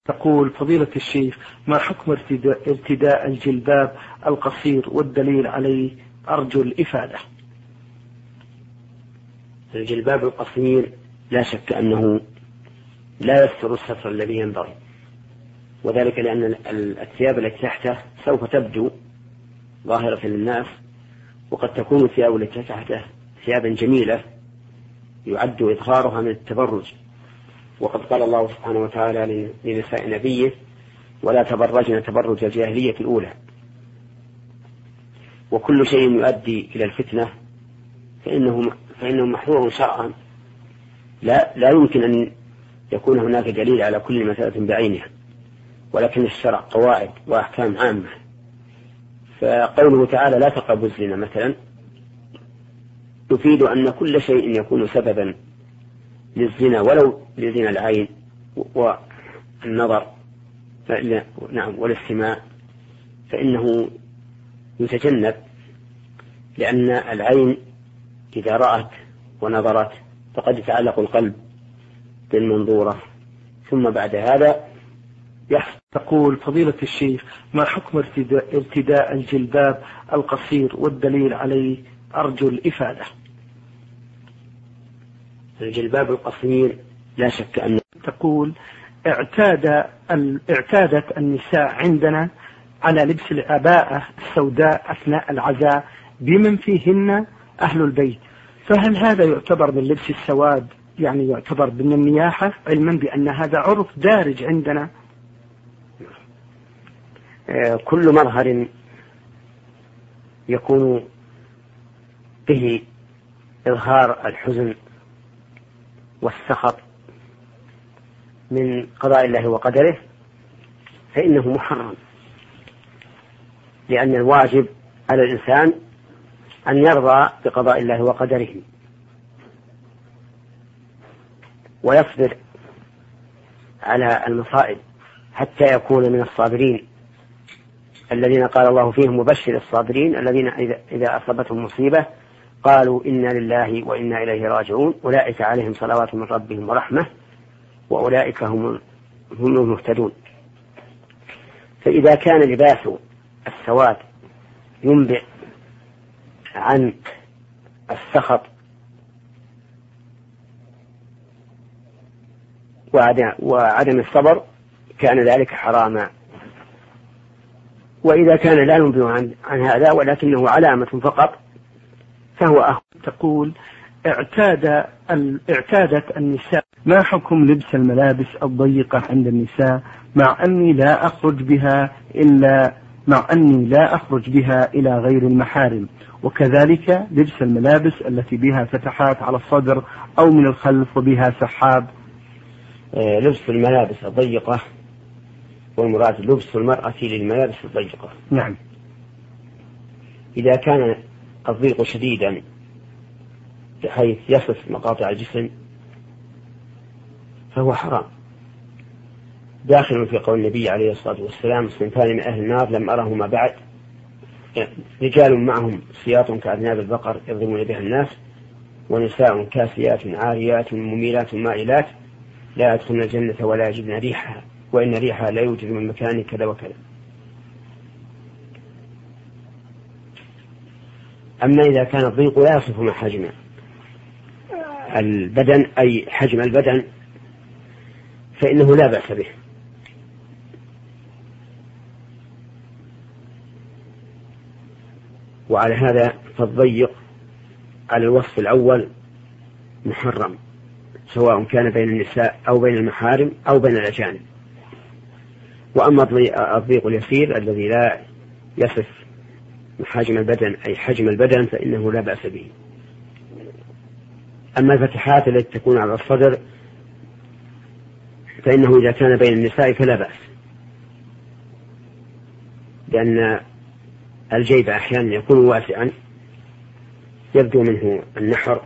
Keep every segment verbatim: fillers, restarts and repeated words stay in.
تقول فضيلة الشيخ: ما حكم ارتداء, ارتداء الجلباب القصير والدليل عليه؟ أرجو الإفادة. الجلباب القصير لا شك أنه لا يستر الستر الذي ينبغي، وذلك لأن الثياب التي تحته سوف تبدو ظاهرة للناس، وقد تكون الثياب التي تحته ثيابا جميلة يعد إظهارها من التبرج، وقد قال الله سبحانه وتعالى لنساء نبيه: ولا تبرجن تبرج الجاهلية الأولى. وكل شيء يؤدي إلى الفتنة فإنه, فإنه محظور شرعا، لا, لا يمكن أن يكون هناك دليل على كل مسألة بعينها، ولكن الشرع قواعد وأحكام عامة. فقوله تعالى: لا تقربوا الزنا مثلا، يفيد أن كل شيء يكون سببا للزنا ولو لزنا العين والنظر نعم والاستماع فإنه يتجنب، لأن العين إذا رأت ونظرت فقد يتعلق القلب بالمنظورة، ثم بعد هذا يحصل. تقول فضيلة الشيخ: ما حكم ارتداء, ارتداء الجلباب القصير والدليل عليه؟ أرجو الإفادة. الجلباب القصير لا شك أن تقول اعتاد اعتادت النساء عندنا على لبس العباءة السوداء أثناء العزاء بمن فيهن أهل البيت، فهل هذا يعتبر من لبس السواد، يعني يعتبر من النياحة، علما بأن هذا عرف دارج عندنا؟ كل مظهر يكون به إظهار الحزن والسخط من قضاء الله وقدره فإنه محرم، لأن الواجب على الإنسان أن يرضى بقضاء الله وقدره ويصبر على المصائب حتى يكون من الصابرين الذين قال الله فيهم: مبشر الصابرين الذين إذا أصابتهم مصيبة قالوا إنا لله وإنا إليه راجعون أولئك عليهم صلوات من ربهم ورحمة وأولئك هم هم المهتدون. فإذا كان لباس السواد ينبئ عن السخط وعدم الصبر كان ذلك حراما، وإذا كان لا ينبئ عن, عن هذا ولكنه علامة فقط فهو أخ. تقول اعتاد اعتادت النساء: ما حكم لبس الملابس الضيقة عند النساء مع أني لا أخرج بها إلا مع أني لا أخرج بها إلى غير المحارم، وكذلك لبس الملابس التي بها فتحات على الصدر أو من الخلف وبها سحاب؟ آه لبس الملابس الضيقة والمراد لبس المرأة للملابس الضيقة. نعم. إذا كان الضيق شديدا بحيث يصف مقاطع الجسم فهو حرام، داخل في قول النبي عليه الصلاة والسلام: صنفان من أهل النار لم أرهما بعد، رجال معهم سياط كأذناب البقر يضربون بها الناس، ونساء كاسيات عاريات مميلات مائلات لا يدخلن الجنة ولا يجدن ريحها وإن ريحها لا يوجد من مكان كذا وكذا. أما إذا كان الضيق لا يصف محاجم البدن أي حجم البدن فإنه لا بأس به، وعلى هذا فالضيق على الوصف الأول محرم، سواء كان بين النساء أو بين المحارم أو بين الأجانب. وأما الضيق اليسير الذي لا يصف محاجم البدن أي حجم البدن فإنه لا بأس به. أما الفتحات التي تكون على الصدر فإنه إذا كان بين النساء فلا بأس، لأن الجيب أحيانا يكون واسعا يبدو منه النحر.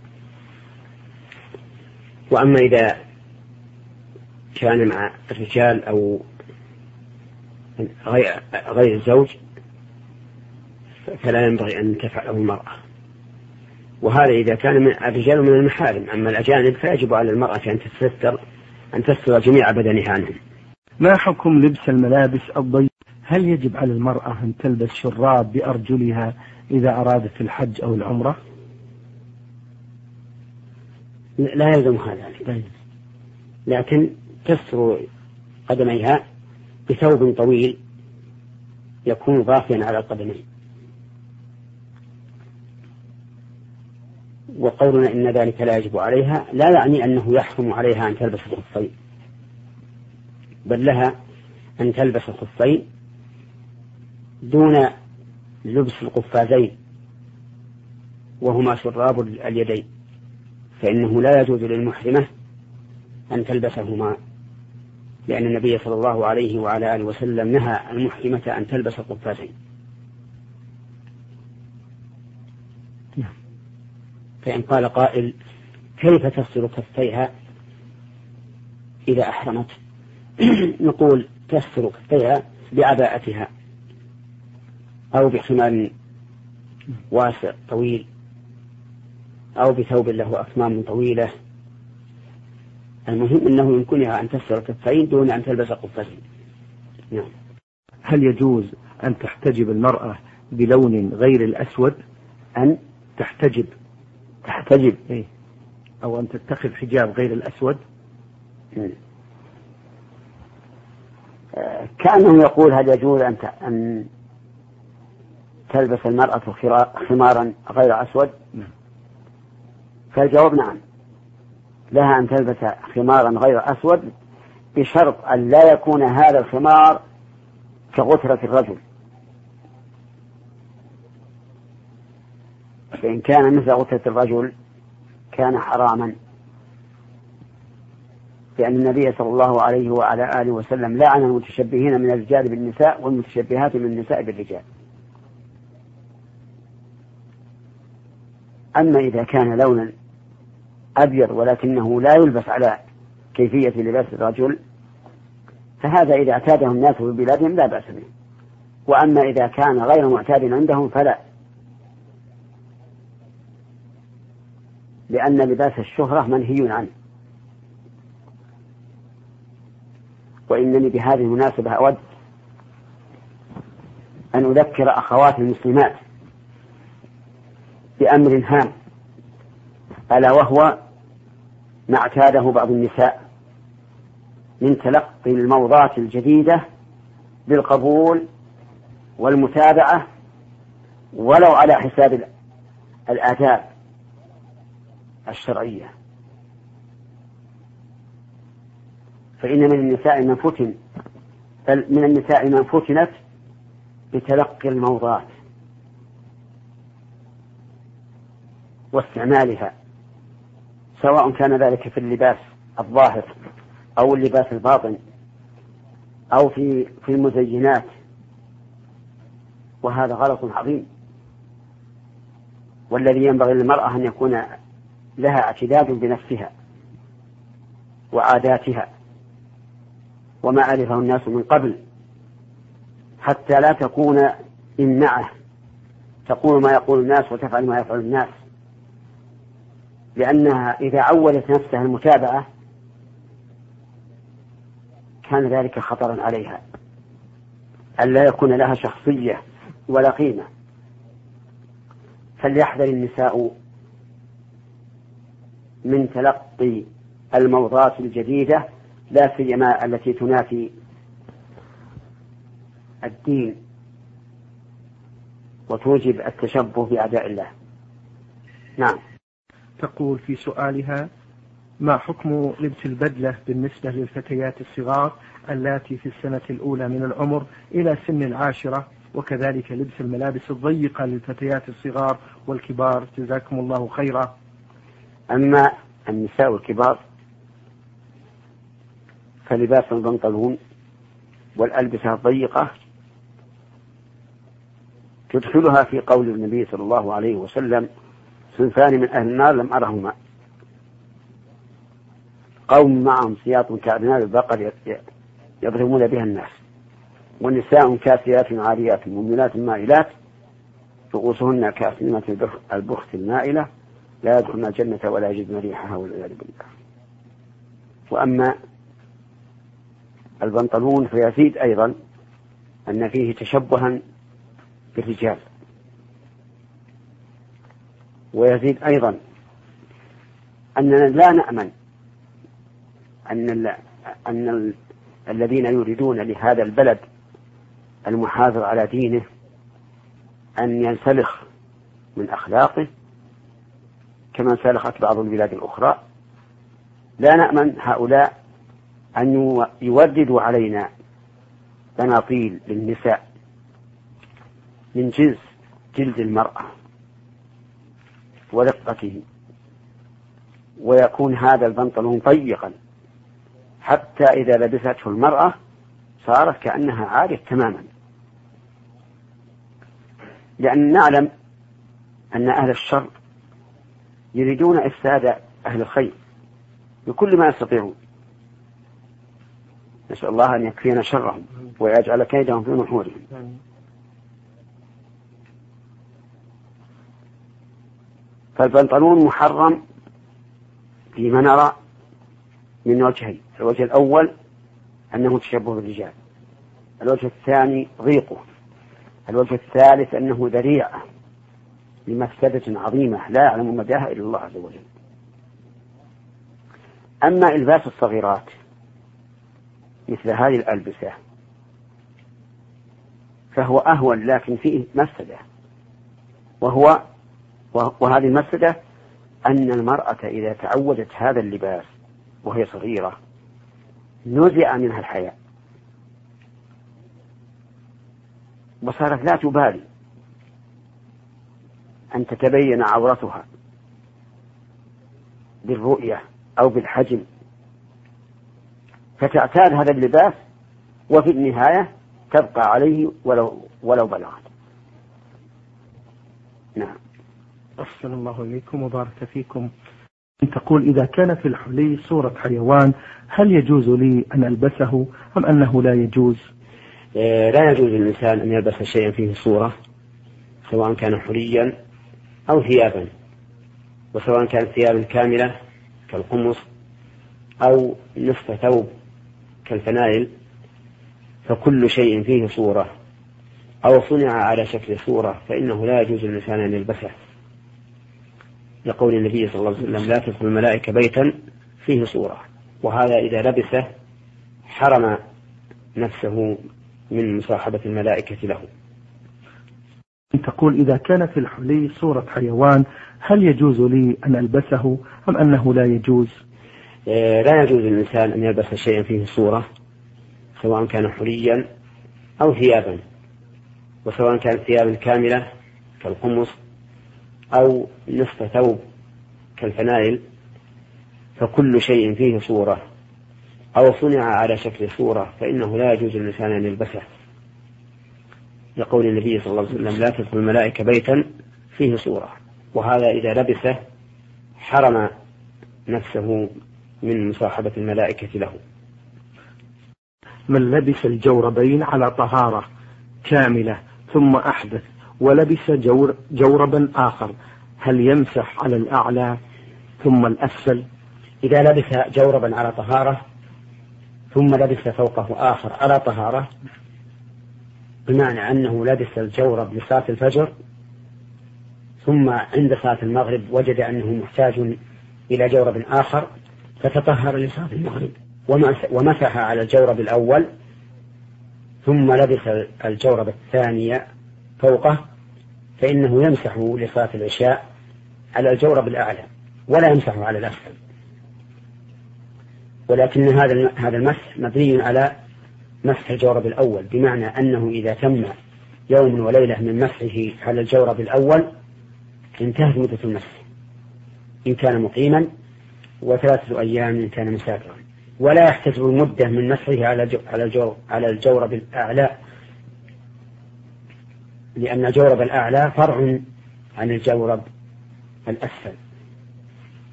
وأما إذا كان مع الرجال أو غير الزوج فلا ينبغي أن تفعله المرأة، وهذا إذا كان من الرجال من المحارم. أما الأجانب فيجب على المرأة أن تستر أن تستر جميع بدنها عنهم. ما حكم لبس الملابس الضيقة؟ هل يجب على المرأة أن تلبس شراب بأرجلها إذا أرادت الحج أو العمرة؟ لا يلزمها ذلك، لكن تستر قدميها بثوب طويل يكون ضافيا على القدمين. وقولنا إن ذلك لا يجب عليها لا يعني أنه يحرم عليها أن تلبس الخفين، بل لها أن تلبس الخفين دون لبس القفازين وهما شراب اليدين، فإنه لا يجوز للمحرمة أن تلبسهما، لأن النبي صلى الله عليه وعلى آله وسلم نهى المحرمة أن تلبس القفازين. فإن قال قائل كيف تغسل كفيها إذا أحرمت؟ نقول تغسل كفيها بعباءتها أو بخمار واسع طويل أو بثوب له أكمام طويلة، المهم أنه يمكنها أن تغسل كفين دون أن تلبس قفازين. نعم. هل يجوز أن تحتجب المرأة بلون غير الأسود؟ أن تحتجب تحتجب إيه؟ أو أن تتخذ حجاب غير الأسود؟ م. كأنه يقول هل يجوز أن أن تلبس المرأة خمارا غير أسود؟ نعم. فالجواب نعم، لها أن تلبس خمارا غير أسود بشرط أن لا يكون هذا الخمار كغترة الرجل، فإن كان مثل غترة الرجل كان حراما، لأن النبي صلى الله عليه وعلى آله وسلم لعن المتشبهين من الرجال بالنساء والمتشبهات من النساء بالرجال. أما إذا كان لونا أبيض ولكنه لا يلبس على كيفية لباس الرجل فهذا إذا اعتاده الناس في بلادهم لا بأس به، وأما إذا كان غير معتاد عندهم فلا، لأن لباس الشهرة منهي عنه. وإنني بهذه المناسبة أود أن أذكر أخوات المسلمات بأمر هام، ألا وهو ما اعتاده بعض النساء من تلقي الموضات الجديدة بالقبول والمتابعة ولو على حساب الآداب الشرعية. فإن من النساء من فتن من النساء من فتنت بتلقي الموضات واستعمالها، سواء كان ذلك في اللباس الظاهر أو اللباس الباطن أو في في المزينات، وهذا غلط عظيم. والذي ينبغي للمرأة أن يكون لها اعتداد بنفسها وعاداتها وما عرفه الناس من قبل، حتى لا تكون إمعة تقول ما يقول الناس وتفعل ما يفعل الناس، لأنها إذا عودت نفسها المتابعة كان ذلك خطرا عليها، ألا يكون لها شخصية ولا قيمة. فليحذر النساء من تلقي الموضات الجديدة، لا سيما التي تنافي الدين وتوجب التشبه بأعداء الله. نعم. تقول في سؤالها: ما حكم لبس البدلة بالنسبة للفتيات الصغار اللاتي في السنة الأولى من العمر إلى سن العاشرة، وكذلك لبس الملابس الضيقة للفتيات الصغار والكبار، جزاكم الله خيرا؟ أما النساء الكبار فلباس البنطلون والألبسة الضيقة تدخلها في قول النبي صلى الله عليه وسلم: صنفان من أهل النار لم أرهما، قوم معهم سياط كأذناب البقر يضربون بها الناس، ونساء كاسيات عاريات مؤمنات مائلات رؤوسهن كأسنمة البخت المائلة لا يدخلن الجنة ولا يجدن ريحها والعياذ بالله. وأما البنطلون فيزيد أيضا أن فيه تشبها بالرجال، ويزيد أيضا أننا لا نأمن أن, أن ال... الذين يريدون لهذا البلد المحافظ على دينه أن ينسلخ من أخلاقه كما انسلخت بعض البلاد الأخرى. لا نأمن هؤلاء أن يوردوا علينا بناطيل للنساء من جنس جلد المرأة ورقته، ويكون هذا البنطلون ضيقا حتى إذا لبسته المرأة صارت كأنها عارية تماما، لأن نعلم أن أهل الشر يريدون إفساد أهل الخير بكل ما يستطيعون. نسأل الله أن يكفينا شرهم ويجعل كيدهم في نحورهم. فالبنطلون محرم فيما نرى من وجهين: الوجه الأول أنه تشبه بالرجال، الوجه الثاني ضيقه، الوجه الثالث أنه ذريعة لمفسدة عظيمة لا يعلم مداها إلا الله عز وجل. أما إلباس الصغيرات مثل هذه الألبسة فهو أهون، لكن فيه مفسدة، وهو وهذه المفسدة أن المرأة إذا تعودت هذا اللباس وهي صغيرة نزع منها الحياء وصارت لا تبالي أن تتبين عورتها بالرؤية أو بالحجم، فتعتاد هذا اللباس وفي النهاية تبقى عليه ولو, ولو بلغت. نعم. أحسن الله إليكم وبارك فيكم. تقول: إذا كان في الحلي صورة حيوان هل يجوز لي أن ألبسه أم أنه لا يجوز؟ لا يجوز للإنسان أن يلبس شيئا فيه صورة، سواء كان حليا أو ثيابا، وسواء كانت ثيابا كاملة كالقمص أو نصف ثوب كالفنائل، فكل شيء فيه صورة أو صنع على شكل صورة فإنه لا يجوز للإنسان أن يلبسه، لقول النبي صلى الله عليه وسلم: لا تدخل الملائكة بيتا فيه صورة. وهذا إذا لبسه حرم نفسه من مصاحبة الملائكة له. تقول: إذا كان في الحلي صورة حيوان هل يجوز لي أن ألبسه أم أنه لا يجوز؟ لا يجوز للإنسان أن يلبس شيئا فيه صورة، سواء كان حليا أو ثيابا، وسواء كانت ثيابا كاملة كالقمص أو نصف ثوب كالفنائل، فكل شيء فيه صورة أو صنع على شكل صورة فإنه لا يجوز للإنسان أن يلبسه، لقول النبي صلى الله عليه وسلم: لا تدخل الملائكة بيتا فيه صورة. وهذا إذا لبسه حرم نفسه من مصاحبة الملائكة له. من لبس الجوربين على طهارة كاملة ثم أحدث ولبس جور جوربا آخر هل يمسح على الأعلى ثم الأسفل؟ إذا لبس جوربا على طهارة ثم لبس فوقه آخر على طهارة، بمعنى أنه لبس الجورب لصلاة الفجر ثم عند صلاة المغرب وجد أنه محتاج إلى جورب آخر فتطهر لصلاة المغرب ومسح على الجورب الأول ثم لبس الجورب الثاني فوقه، فإنه يمسح لصلاة العشاء على الجورب الأعلى ولا يمسح على الأسفل. ولكن هذا هذا المسح مبني على مسح الجورب الأول، بمعنى أنه إذا تم يوم وليلة من مسحه على الجورب الأول انتهت مدة المسح إن كان مقيما، وثلاثة أيام إن كان مسافرا، ولا يحتسب المدة من مسحه على الجورب الأعلى، لأن الجورب الأعلى فرع عن الجورب الأسفل.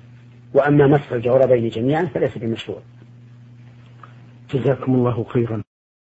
وأما مسح الجوربين جميعا فليس بمشروع. جزاكم الله خيرا.